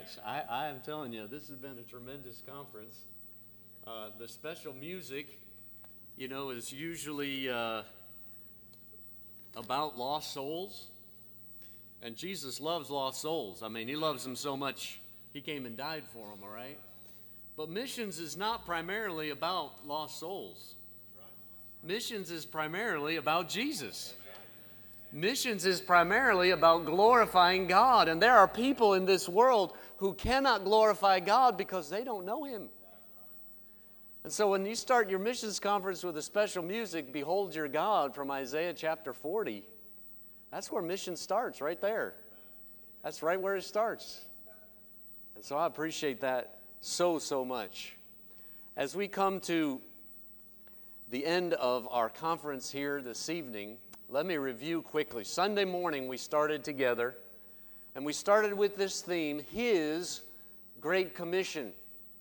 much. I am telling you, this has been a tremendous conference. The special music, is usually about lost souls. And Jesus loves lost souls. I mean, he loves them so much, he came and died for them, all right? But missions is not primarily about lost souls. Missions is primarily about Jesus. Missions is primarily about glorifying God. And there are people in this world who cannot glorify God because they don't know him. And so when you start your missions conference with a special music, Behold Your God from Isaiah chapter 40, that's where mission starts, right there. That's right where it starts. And so I appreciate that so much. As we come to the end of our conference here this evening, let me review quickly. Sunday morning we started together, and we started with this theme, His Great Commission.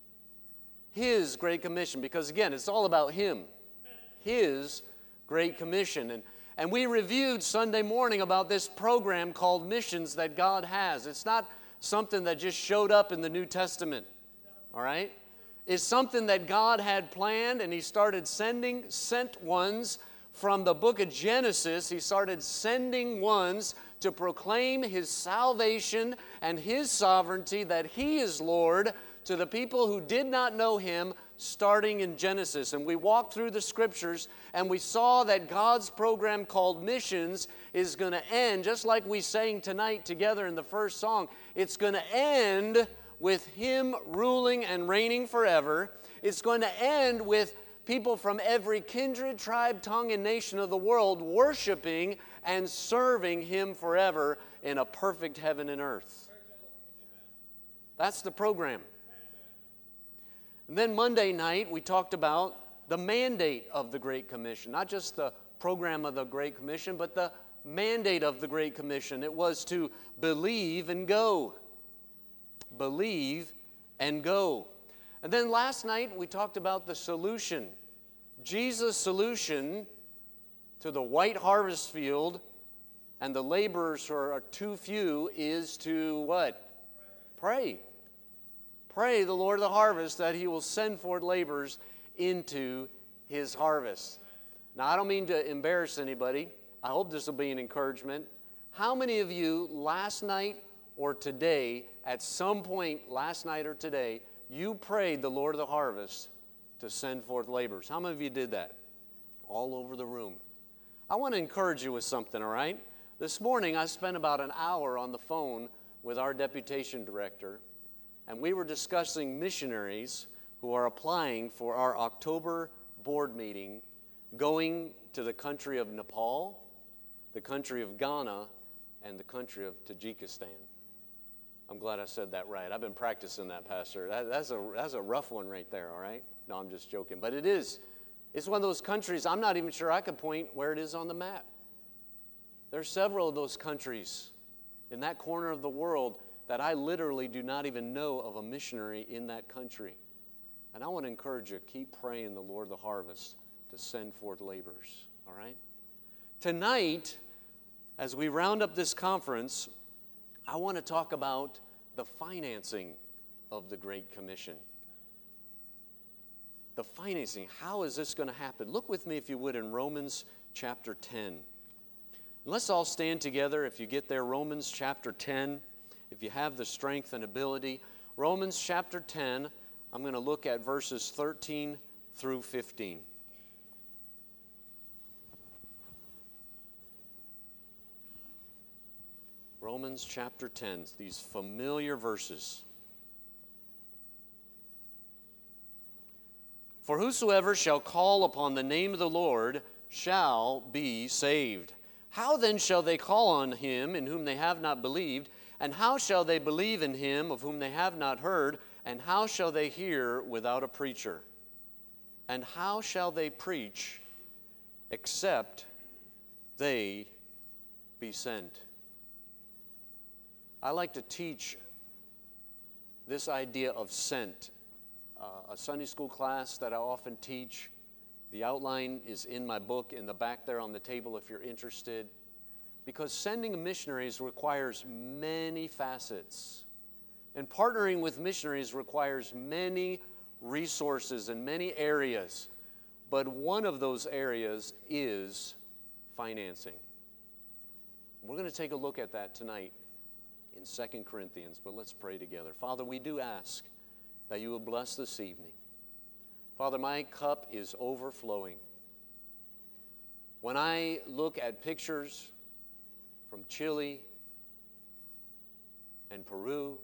His Great Commission, because again, it's all about Him. His Great Commission. And we reviewed Sunday morning about this program called Missions that God has. It's not something that just showed up in the New Testament, all right? It's something that God had planned, and He started sent ones from the book of Genesis. He started sending ones to proclaim His salvation and His sovereignty, that He is Lord, to the people who did not know Him, starting in Genesis. And we walked through the scriptures, and we saw that God's program called Missions is going to end, just like we sang tonight together in the first song. It's going to end with Him ruling and reigning forever. It's going to end with people from every kindred, tribe, tongue, and nation of the world worshiping and serving Him forever in a perfect heaven and earth. That's the program. And then Monday night, we talked about the mandate of the Great Commission. Not just the program of the Great Commission, but the mandate of the Great Commission. It was to believe and go. Believe and go. And then last night, we talked about the solution. Jesus' solution to the white harvest field and the laborers who are too few is to what? Pray. Pray the Lord of the harvest that He will send forth laborers into His harvest. Now, I don't mean to embarrass anybody. I hope this will be an encouragement. How many of you last night or today, at some point last night or today, you prayed the Lord of the harvest to send forth laborers? How many of you did that? All over the room. I want to encourage you with something, all right? This morning I spent about an hour on the phone with our deputation director, and we were discussing missionaries who are applying for our October board meeting, going to the country of Nepal, the country of Ghana, and the country of Tajikistan. I'm glad I said that right. I've been practicing that, Pastor. That's a rough one right there, all right? No, I'm just joking. But it is. It's one of those countries, I'm not even sure I could point where it is on the map. There's several of those countries in that corner of the world that I literally do not even know of a missionary in that country. And I want to encourage you, keep praying the Lord of the harvest to send forth laborers, all right? Tonight, as we round up this conference, I want to talk about the financing of the Great Commission. The financing, how is this going to happen? Look with me, if you would, in Romans chapter 10. Let's all stand together if you get there. Romans chapter 10, if you have the strength and ability. Romans chapter 10, I'm going to look at verses 13 through 15. Romans chapter 10, these familiar verses. For whosoever shall call upon the name of the Lord shall be saved. How then shall they call on him in whom they have not believed? And how shall they believe in him of whom they have not heard? And how shall they hear without a preacher? And how shall they preach except they be sent? I like to teach this idea of sent. A Sunday school class that I often teach. The outline is in my book in the back there on the table if you're interested. Because sending missionaries requires many facets. And partnering with missionaries requires many resources in many areas. But one of those areas is financing. We're going to take a look at that tonight in 2 Corinthians, but let's pray together. Father, we do ask that you will bless this evening. Father, my cup is overflowing. When I look at pictures from Chile and Peru,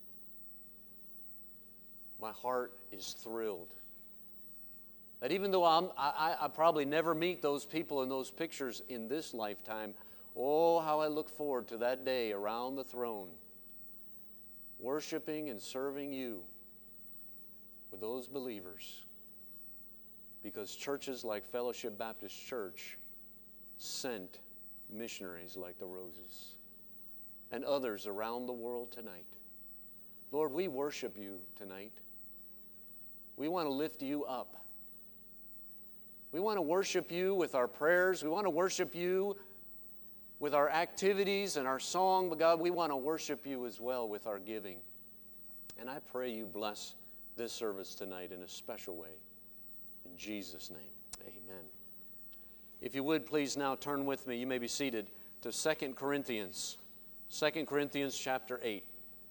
my heart is thrilled. That even though I probably never meet those people in those pictures in this lifetime, oh, how I look forward to that day around the throne, worshiping and serving you with those believers. Because churches like Fellowship Baptist Church sent missionaries like the Roses and others around the world tonight. Lord, we worship you tonight. We want to lift you up. We want to worship you with our prayers. We want to worship you with our activities and our song. But God, we want to worship you as well with our giving. And I pray you bless this service tonight in a special way. In Jesus' name, amen. If you would, please now turn with me, you may be seated, to 2 Corinthians. 2 Corinthians chapter 8.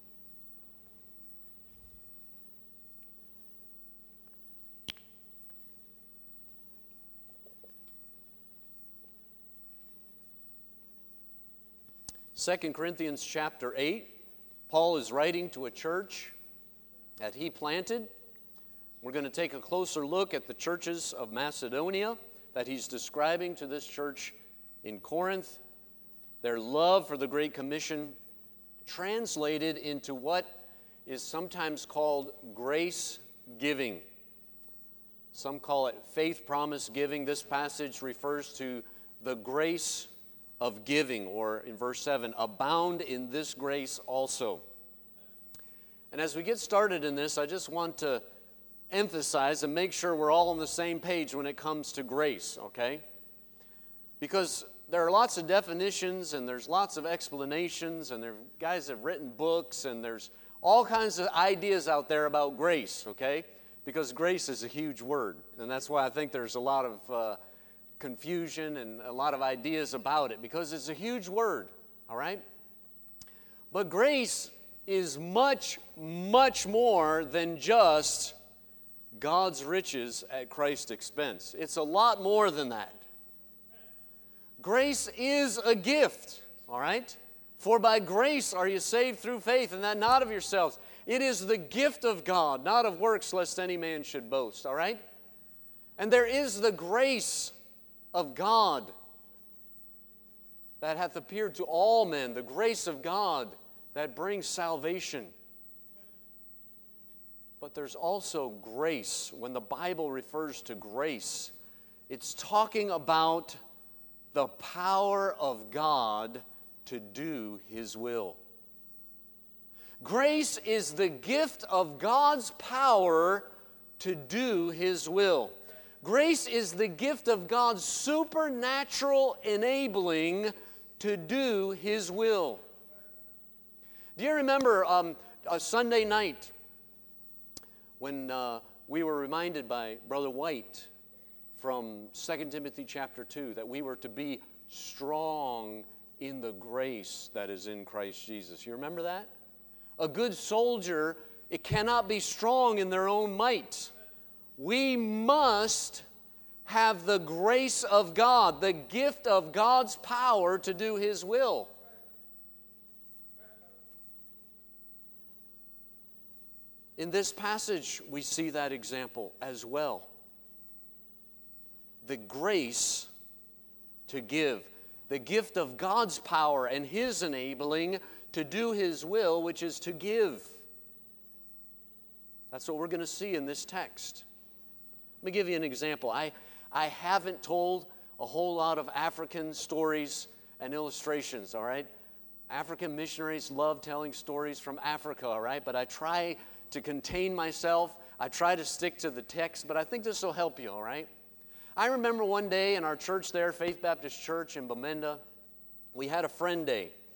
Second Corinthians chapter 8, Paul is writing to a church that he planted. We're going to take a closer look at the churches of Macedonia that he's describing to this church in Corinth. Their love for the Great Commission translated into what is sometimes called grace giving. Some call it faith promise giving. This passage refers to the grace of giving, or in verse 7, abound in this grace also. And as we get started in this, I just want to emphasize and make sure we're all on the same page when it comes to grace, okay? Because there are lots of definitions and there's lots of explanations and there guys have written books and there's all kinds of ideas out there about grace, okay? Because grace is a huge word, and that's why I think there's a lot of confusion and a lot of ideas about it, because it's a huge word, all right? But grace is much, much more than just God's riches at Christ's expense. It's a lot more than that. Grace is a gift, all right? For by grace are you saved through faith, and that not of yourselves. It is the gift of God, not of works, lest any man should boast, all right? And there is the grace of God that hath appeared to all men, the grace of God that brings salvation. But there's also grace. When the Bible refers to grace, it's talking about the power of God to do His will. Grace is the gift of God's power to do His will. Grace is the gift of God's supernatural enabling to do His will. Do you remember a Sunday night when we were reminded by Brother White from 2 Timothy chapter 2 that we were to be strong in the grace that is in Christ Jesus? You remember that? A good soldier, it cannot be strong in their own might. We must have the grace of God, the gift of God's power to do His will. In this passage, we see that example as well. The grace to give, the gift of God's power and His enabling to do His will, which is to give. That's what we're going to see in this text. Let me give you an example. I haven't told a whole lot of African stories and illustrations, all right? African missionaries love telling stories from Africa, all right? But I try to contain myself. I try to stick to the text, but I think this will help you, all right? I remember one day in our church there, Faith Baptist Church in Bamenda, we had a friend day.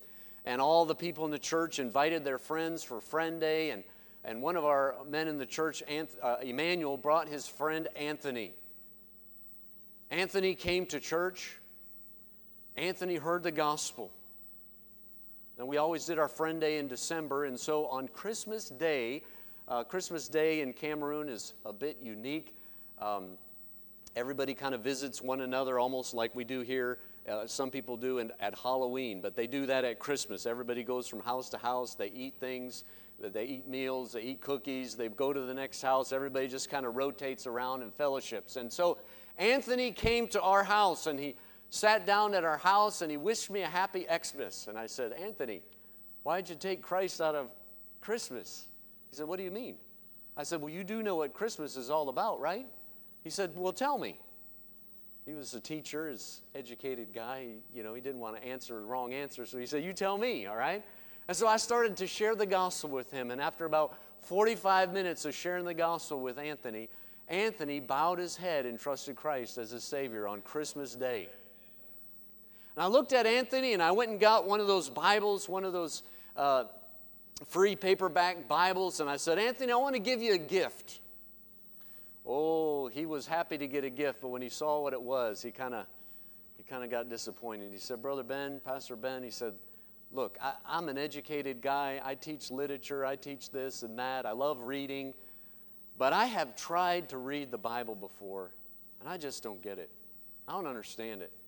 and all the people in the church invited their friends for Friend Day, and one of our men in the church, Emmanuel, brought his friend Anthony. Anthony came to church. Anthony heard the gospel. And we always did our Friend Day in December, and so on Christmas Day in Cameroon is a bit unique. Everybody kind of visits one another almost like we do here. Some people do at Halloween, but they do that at Christmas. Everybody goes from house to house. They eat things. They eat meals. They eat cookies. They go to the next house. Everybody just kind of rotates around and fellowships. And so Anthony came to our house, and he sat down at our house, and he wished me a happy Xmas. And I said, Anthony, why'd you take Christ out of Christmas? He said, what do you mean? I said, well, you do know what Christmas is all about, right? He said, well, tell me. He was a teacher, his educated guy. He didn't want to answer the wrong answer, so he said, you tell me, all right? And so I started to share the gospel with him, and after about 45 minutes of sharing the gospel with Anthony, Anthony bowed his head and trusted Christ as his Savior on Christmas Day. And I looked at Anthony, and I went and got one of those Bibles, one of those free paperback Bibles, and I said, Anthony, I want to give you a gift. Oh, he was happy to get a gift, but when he saw what it was, he kind of got disappointed. He said, Brother Ben, Pastor Ben, he said, look, I'm an educated guy. I teach literature. I teach this and that. I love reading. But I have tried to read the Bible before, and I just don't get it. I don't understand it.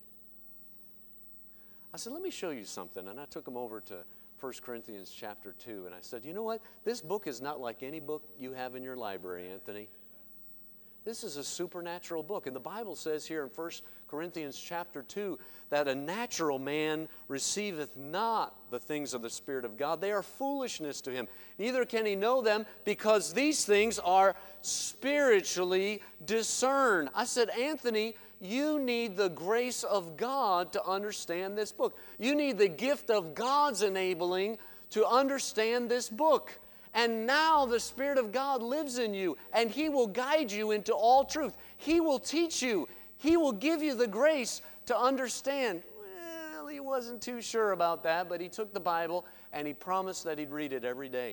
I said, let me show you something. And I took him over to 1 Corinthians chapter 2. And I said, you know what? This book is not like any book you have in your library, Anthony. This is a supernatural book. And the Bible says here in 1 Corinthians chapter 2 that a natural man receiveth not the things of the Spirit of God. They are foolishness to him. Neither can he know them, because these things are spiritually discerned. I said, Anthony, you need the grace of God to understand this book. You need the gift of God's enabling to understand this book. And now the Spirit of God lives in you, and He will guide you into all truth. He will teach you. He will give you the grace to understand. Well, he wasn't too sure about that, but he took the Bible, and he promised that he'd read it every day.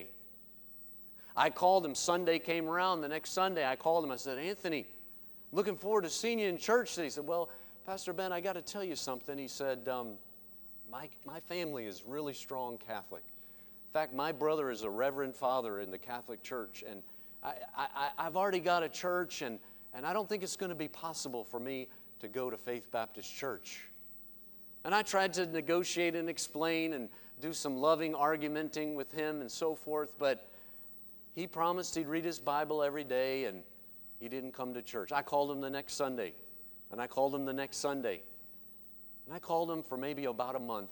I called him. Sunday came around. The next Sunday, I called him. I said, Anthony, looking forward to seeing you in church today. He said, well, Pastor Ben, I got to tell you something. He said, my family is really strong Catholic. In fact, my brother is a reverend father in the Catholic Church, and I've already got a church, and I don't think it's going to be possible for me to go to Faith Baptist Church. And I tried to negotiate and explain and do some loving argumenting with him and so forth, but he promised he'd read his Bible every day, and he didn't come to church. I called him the next Sunday, and I called him the next Sunday, and I called him for maybe about a month.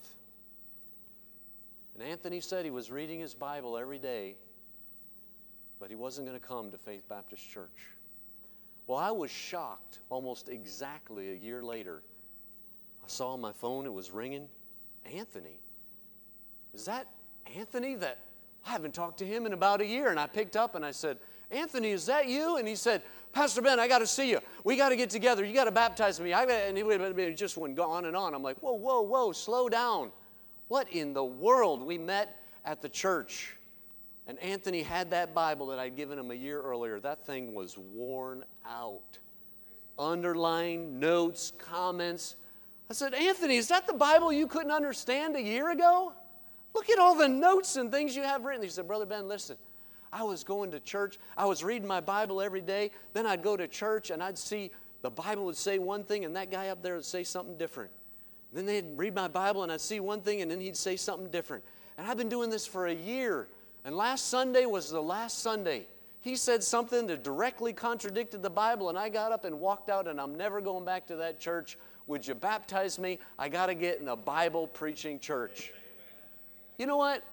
And Anthony said he was reading his Bible every day, but he wasn't going to come to Faith Baptist Church. Well, I was shocked almost exactly a year later. I saw on my phone, it was ringing. Anthony? Is that Anthony? I haven't talked to him in about a year. And I picked up and I said, Anthony, is that you? And he said, Pastor Ben, I got to see you. We got to get together. You got to baptize me. And he just went on and on. I'm like, whoa, slow down. What in the world? We met at the church, and Anthony had that Bible that I'd given him a year earlier. That thing was worn out. Underlined, notes, comments. I said, Anthony, is that the Bible you couldn't understand a year ago? Look at all the notes and things you have written. He said, Brother Ben, listen, I was going to church. I was reading my Bible every day. Then I'd go to church, and I'd see the Bible would say one thing, and that guy up there would say something different. Then they'd read my Bible, and I'd see one thing, and then he'd say something different. And I've been doing this for a year. And last Sunday was the last Sunday. He said something that directly contradicted the Bible, and I got up and walked out, and I'm never going back to that church. Would you baptize me? I got to get in a Bible-preaching church. You know what?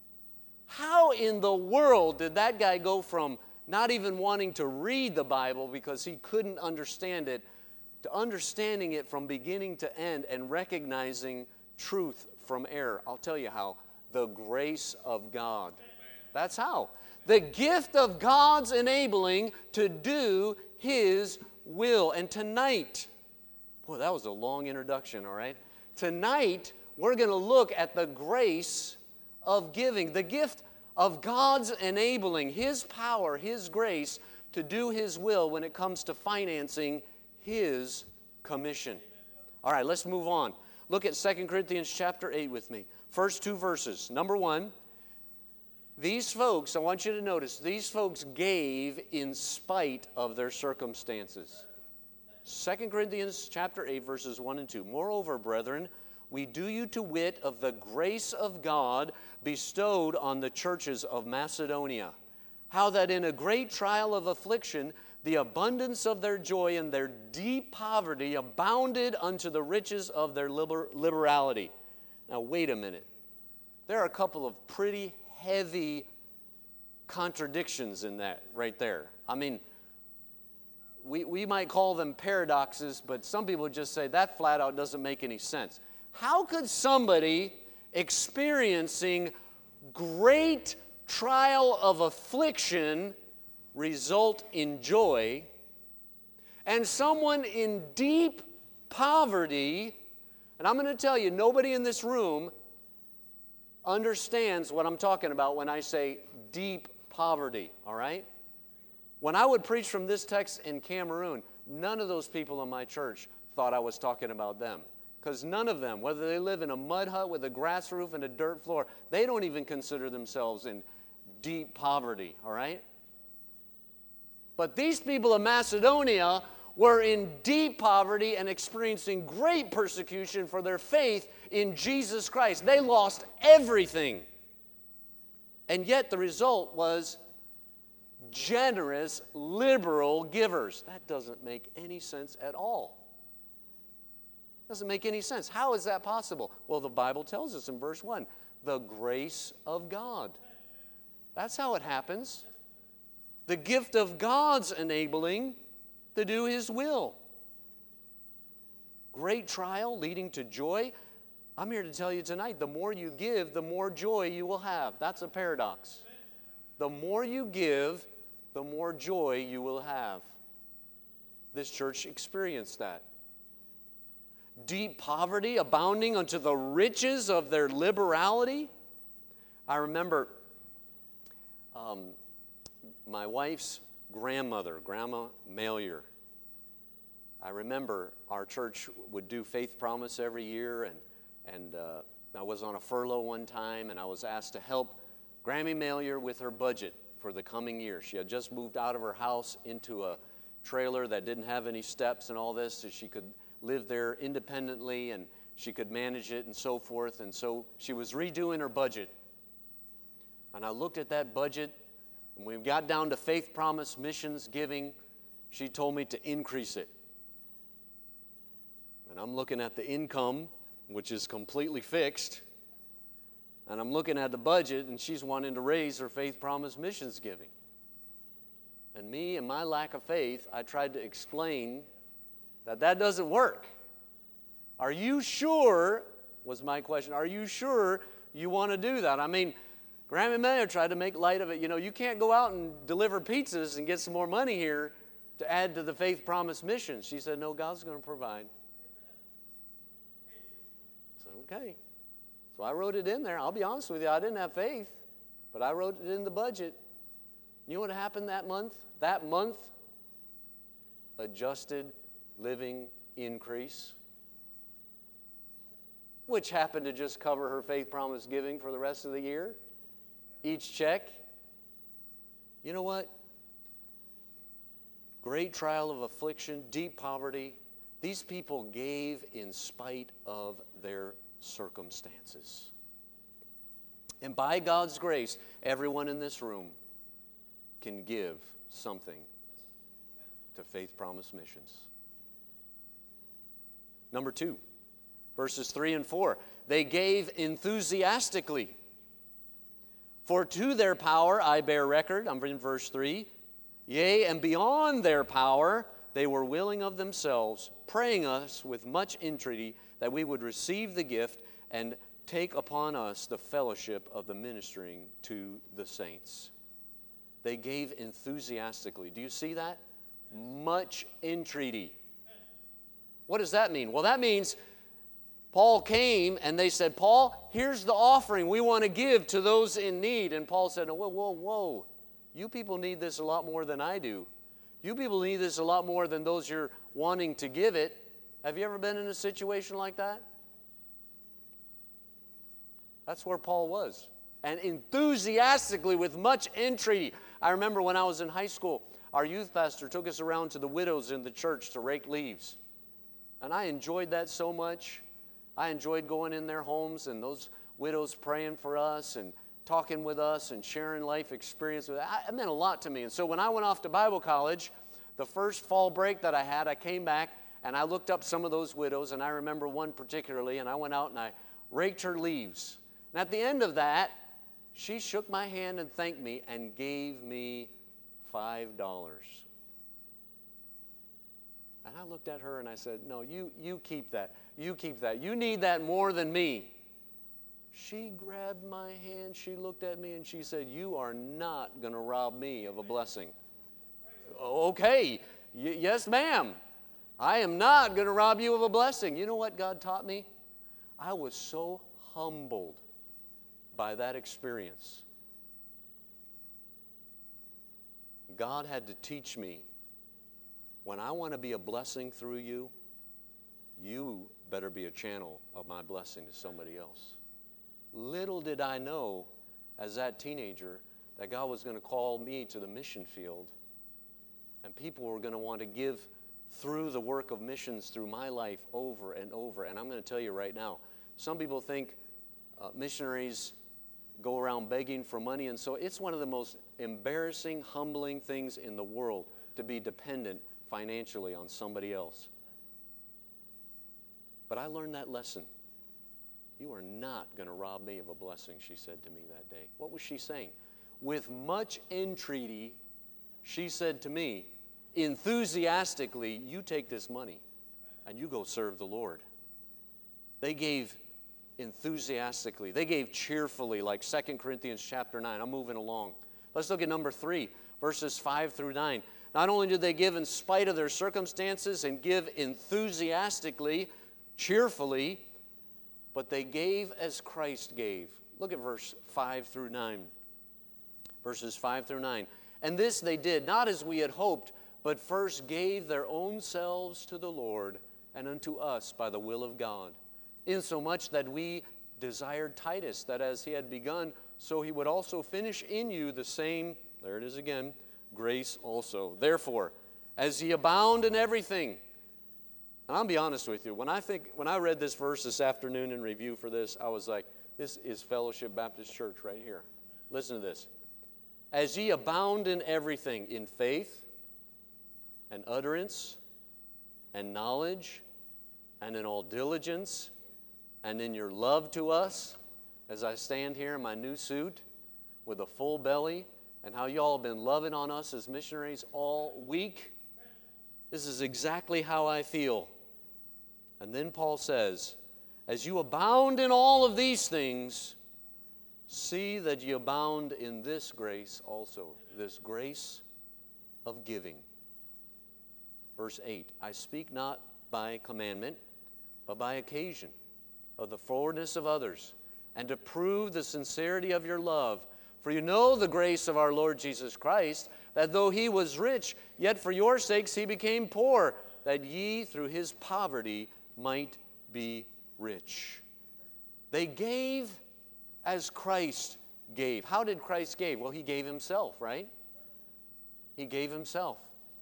How in the world did that guy go from not even wanting to read the Bible because he couldn't understand it, to understanding it from beginning to end and recognizing truth from error? I'll tell you how. The grace of God. That's how. The gift of God's enabling to do His will. And tonight, boy, that was a long introduction, all right? Tonight, we're going to look at the grace of giving, the gift of God's enabling, His power, His grace to do His will when it comes to financing His commission. All right, let's move on. Look at 2 Corinthians chapter 8 with me. First two verses. Number 1, these folks, I want you to notice, these folks gave in spite of their circumstances. 2 Corinthians chapter 8, verses 1 and 2. Moreover, brethren, we do you to wit of the grace of God bestowed on the churches of Macedonia, how that in a great trial of affliction, the abundance of their joy and their deep poverty abounded unto the riches of their liberality. Now, wait a minute. There are a couple of pretty heavy contradictions in that right there. I mean, we might call them paradoxes, but some people just say that flat out doesn't make any sense. How could somebody experiencing great trial of affliction result in joy, and someone in deep poverty, and I'm going to tell you, nobody in this room understands what I'm talking about when I say deep poverty, all right? When I would preach from this text in Cameroon, none of those people in my church thought I was talking about them. Because none of them, whether they live in a mud hut with a grass roof and a dirt floor, they don't even consider themselves in deep poverty, all right? But these people of Macedonia were in deep poverty and experiencing great persecution for their faith in Jesus Christ. They lost everything. And yet the result was generous, liberal givers. That doesn't make any sense at all. Doesn't make any sense. How is that possible? Well, the Bible tells us in verse 1, the grace of God. That's how it happens. The gift of God's enabling to do His will. Great trial leading to joy. I'm here to tell you tonight, the more you give, the more joy you will have. That's a paradox. The more you give, the more joy you will have. This church experienced that. Deep poverty abounding unto the riches of their liberality. I remember my wife's grandmother, Grandma Malier. I remember our church would do Faith Promise every year, and I was on a furlough one time, and I was asked to help Grammy Malier with her budget for the coming year. She had just moved out of her house into a trailer that didn't have any steps and all this, so she could live there independently and she could manage it and so forth. And so she was redoing her budget. And I looked at that budget, and when we got down to Faith Promise missions giving, she told me to increase it. And I'm looking at the income, which is completely fixed, and I'm looking at the budget, and she's wanting to raise her Faith Promise missions giving. And me and my lack of faith, I tried to explain that doesn't work. Are you sure, was my question, are you sure you want to do that? I mean, Grammy Mayer tried to make light of it. You know, you can't go out and deliver pizzas and get some more money here to add to the Faith Promise mission. She said, no, God's going to provide. I said, okay. So I wrote it in there. I'll be honest with you, I didn't have faith, but I wrote it in the budget. You know what happened that month? That month, adjusted living increase, which happened to just cover her Faith Promise giving for the rest of the year. Each check. You know what? Great trial of affliction, deep poverty. These people gave in spite of their circumstances. And by God's grace, everyone in this room can give something to Faith Promise Missions. Number 2, verses 3 and 4. They gave enthusiastically. For to their power I bear record, I'm in verse 3, yea, and beyond their power they were willing of themselves, praying us with much entreaty that we would receive the gift and take upon us the fellowship of the ministering to the saints. They gave enthusiastically. Do you see that? Much entreaty. What does that mean? Well, that means Paul came and they said, Paul, here's the offering we want to give to those in need. And Paul said, whoa, whoa, whoa. You people need this a lot more than I do. You people need this a lot more than those you're wanting to give it. Have you ever been in a situation like that? That's where Paul was. And enthusiastically, with much entreaty. I remember when I was in high school, our youth pastor took us around to the widows in the church to rake leaves. And I enjoyed that so much. I enjoyed going in their homes and those widows praying for us and talking with us and sharing life experience with us. It meant a lot to me. And so when I went off to Bible college, the first fall break that I had, I came back and I looked up some of those widows, and I remember one particularly, and I went out and I raked her leaves. And at the end of that, she shook my hand and thanked me and gave me $5. And I looked at her and I said, no, you keep that. You keep that. You need that more than me. She grabbed my hand, she looked at me, and she said, you are not going to rob me of a blessing. Okay, yes, ma'am. I am not going to rob you of a blessing. You know what God taught me? I was so humbled by that experience. God had to teach me, when I want to be a blessing through you, you better be a channel of my blessing to somebody else. Little did I know, as that teenager, that God was going to call me to the mission field, and people were going to want to give through the work of missions through my life over and over. And I'm going to tell you right now, some people think missionaries go around begging for money, and so it's one of the most embarrassing, humbling things in the world to be dependent financially on somebody else. But I learned that lesson. You are not going to rob me of a blessing, she said to me that day. What was she saying? With much entreaty, she said to me, enthusiastically, you take this money and you go serve the Lord. They gave enthusiastically. They gave cheerfully, like 2 Corinthians chapter 9. I'm moving along. Let's look at number 3, verses 5 through 9. Not only did they give in spite of their circumstances and give enthusiastically, cheerfully, but they gave as Christ gave. Look at verse 5 through 9. Verses 5 through 9. And this they did, not as we had hoped, but first gave their own selves to the Lord and unto us by the will of God, insomuch that we desired Titus, that as he had begun, so he would also finish in you the same, there it is again, grace also. Therefore, as ye abound in everything, and I'll be honest with you, when I read this verse this afternoon in review for this, I was like, this is Fellowship Baptist Church right here. Listen to this. As ye abound in everything, in faith and utterance and knowledge and in all diligence and in your love to us, as I stand here in my new suit with a full belly, and how y'all have been loving on us as missionaries all week, this is exactly how I feel. And then Paul says, as you abound in all of these things, see that ye abound in this grace also, this grace of giving. Verse 8, I speak not by commandment, but by occasion of the forwardness of others, and to prove the sincerity of your love. For you know the grace of our Lord Jesus Christ, that though he was rich, yet for your sakes he became poor, that ye through his poverty might be rich. They gave as Christ gave. How did Christ give? Well, he gave himself, right? He gave himself.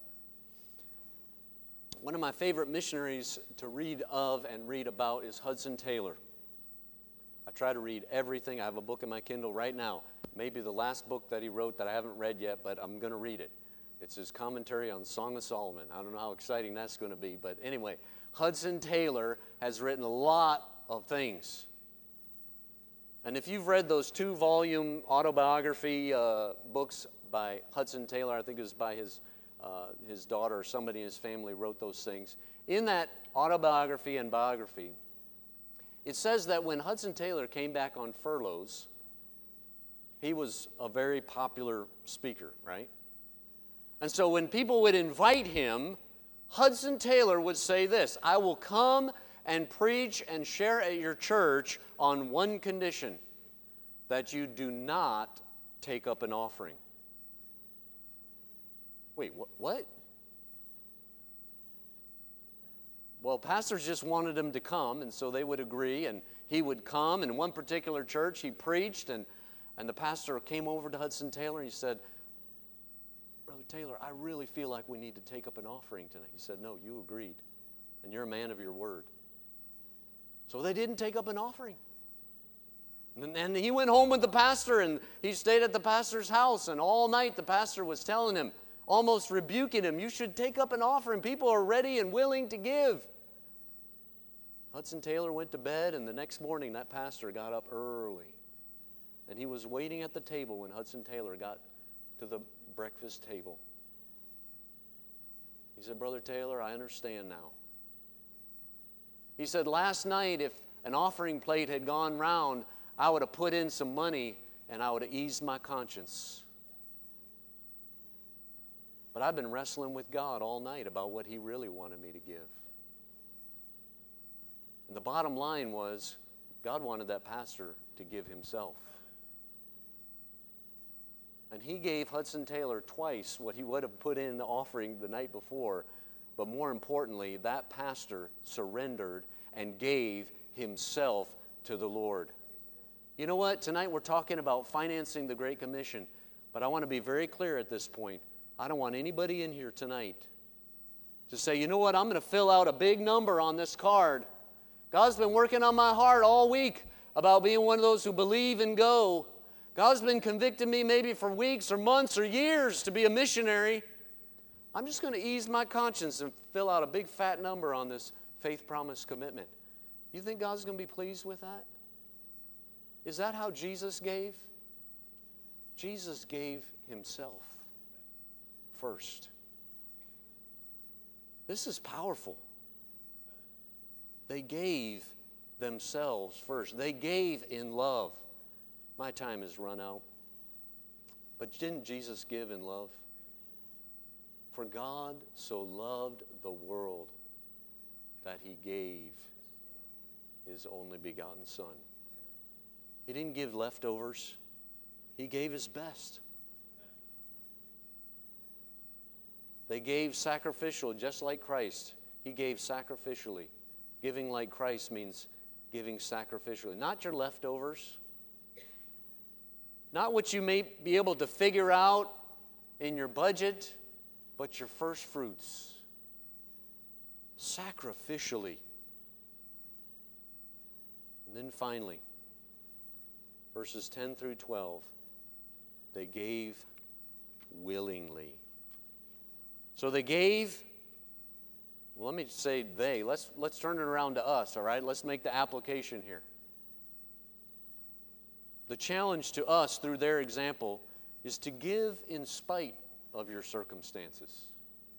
One of my favorite missionaries to read of and read about is Hudson Taylor. I try to read everything. I have a book in my Kindle right now. Maybe the last book that he wrote that I haven't read yet, but I'm going to read it. It's his commentary on Song of Solomon. I don't know how exciting that's going to be, but anyway, Hudson Taylor has written a lot of things. And if you've read those 2-volume autobiography books by Hudson Taylor, I think it was by his daughter or somebody in his family wrote those things. In that autobiography and biography, it says that when Hudson Taylor came back on furloughs, he was a very popular speaker, right? And so when people would invite him, Hudson Taylor would say this, I will come and preach and share at your church on one condition, that you do not take up an offering. Wait, what? Well, pastors just wanted him to come, and so they would agree, and he would come. In one particular church, he preached, and the pastor came over to Hudson Taylor, and he said, Brother Taylor, I really feel like we need to take up an offering tonight. He said, no, you agreed, and you're a man of your word. So they didn't take up an offering. And he went home with the pastor, and he stayed at the pastor's house, and all night the pastor was telling him, almost rebuking him, you should take up an offering. People are ready and willing to give. Hudson Taylor went to bed, and the next morning that pastor got up early. And he was waiting at the table when Hudson Taylor got to the breakfast table. He said, Brother Taylor, I understand now. He said, last night if an offering plate had gone round, I would have put in some money and I would have eased my conscience. But I've been wrestling with God all night about what He really wanted me to give. And the bottom line was, God wanted that pastor to give himself. And he gave Hudson Taylor twice what he would have put in the offering the night before. But more importantly, that pastor surrendered and gave himself to the Lord. You know what? Tonight we're talking about financing the Great Commission. But I want to be very clear at this point. I don't want anybody in here tonight to say, you know what, I'm going to fill out a big number on this card. God's been working on my heart all week about being one of those who believe and go. God's been convicting me maybe for weeks or months or years to be a missionary. I'm just going to ease my conscience and fill out a big fat number on this faith promise commitment. You think God's going to be pleased with that? Is that how Jesus gave? Jesus gave Himself first. This is powerful. They gave themselves first. They gave in love. My time has run out. But didn't Jesus give in love? For God so loved the world that He gave His only begotten Son. He didn't give leftovers. He gave His best. They gave sacrificial, just like Christ. He gave sacrificially. Giving like Christ means giving sacrificially. Not your leftovers. Not what you may be able to figure out in your budget, but your first fruits. Sacrificially. And then finally, verses 10 through 12, they gave willingly. So they gave, well, let me say they. Let's turn it around to us, all right? Let's make the application here. The challenge to us through their example is to give in spite of your circumstances.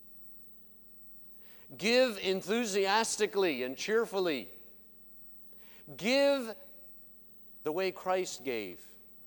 Give enthusiastically and cheerfully. Give the way Christ gave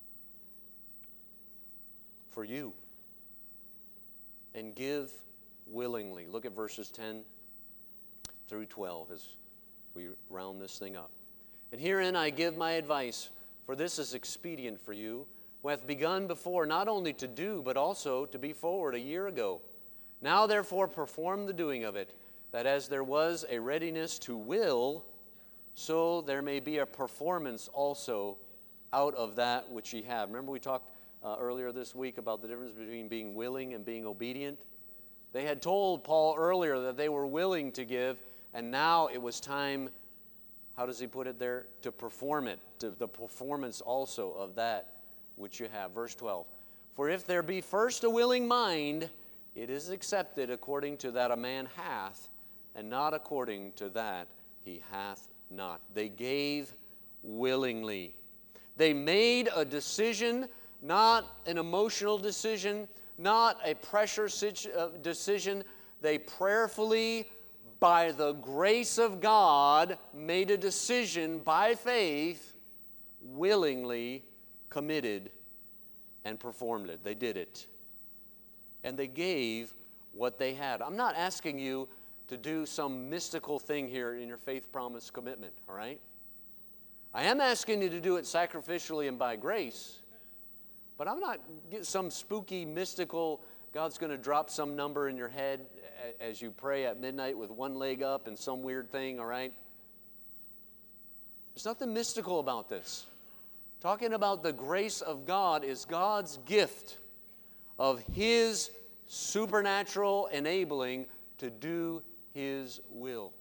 for you. And give willingly. Look at verses 10 through 12 as we round this thing up. And herein I give my advice, for this is expedient for you, who hath begun before not only to do, but also to be forward a year ago. Now therefore perform the doing of it, that as there was a readiness to will, so there may be a performance also out of that which ye have. Remember we talked earlier this week about the difference between being willing and being obedient? They had told Paul earlier that they were willing to give, and now it was time, how does he put it there? To perform it, to the performance also of that which you have. Verse 12, for if there be first a willing mind, it is accepted according to that a man hath, and not according to that he hath not. They gave willingly. They made a decision, not an emotional decision, not a pressure decision. They prayerfully, by the grace of God, made a decision by faith, willingly committed and performed it. They did it. And they gave what they had. I'm not asking you to do some mystical thing here in your faith promise commitment, all right? I am asking you to do it sacrificially and by grace, but I'm not getting some spooky, mystical, God's going to drop some number in your head as you pray at midnight with one leg up and some weird thing, all right? There's nothing mystical about this. Talking about the grace of God is God's gift of His supernatural enabling to do His will.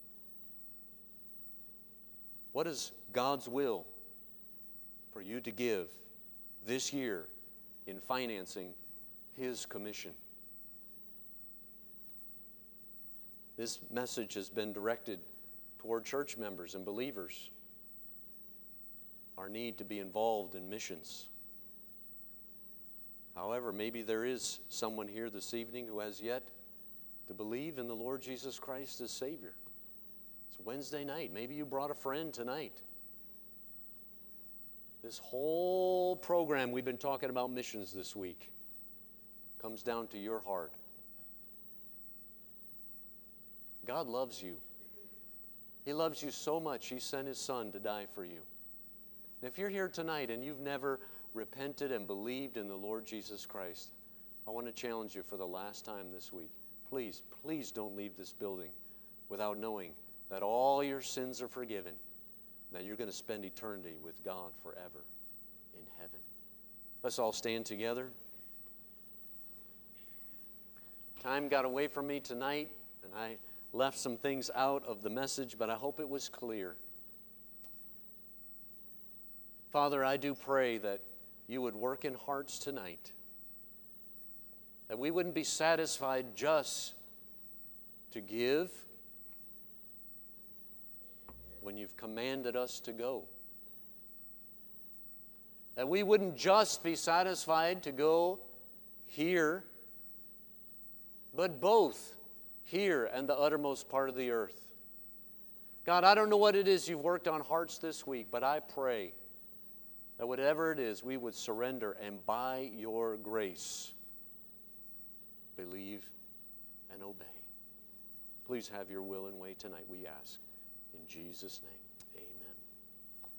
What is God's will for you to give this year in financing His commission? This message has been directed toward church members and believers. Our need to be involved in missions. However, maybe there is someone here this evening who has yet to believe in the Lord Jesus Christ as Savior. It's Wednesday night. Maybe you brought a friend tonight. This whole program we've been talking about missions this week comes down to your heart. God loves you. He loves you so much, He sent His Son to die for you. And if you're here tonight and you've never repented and believed in the Lord Jesus Christ, I want to challenge you for the last time this week. Please, please don't leave this building without knowing that all your sins are forgiven, that you're going to spend eternity with God forever in heaven. Let's all stand together. Time got away from me tonight, and I left some things out of the message, but I hope it was clear. Father, I do pray that you would work in hearts tonight, that we wouldn't be satisfied just to give when you've commanded us to go. That we wouldn't just be satisfied to go here, but both here and the uttermost part of the earth. God, I don't know what it is you've worked on hearts this week, but I pray that whatever it is, we would surrender and by your grace, believe and obey. Please have your will and way tonight, we ask. In Jesus' name.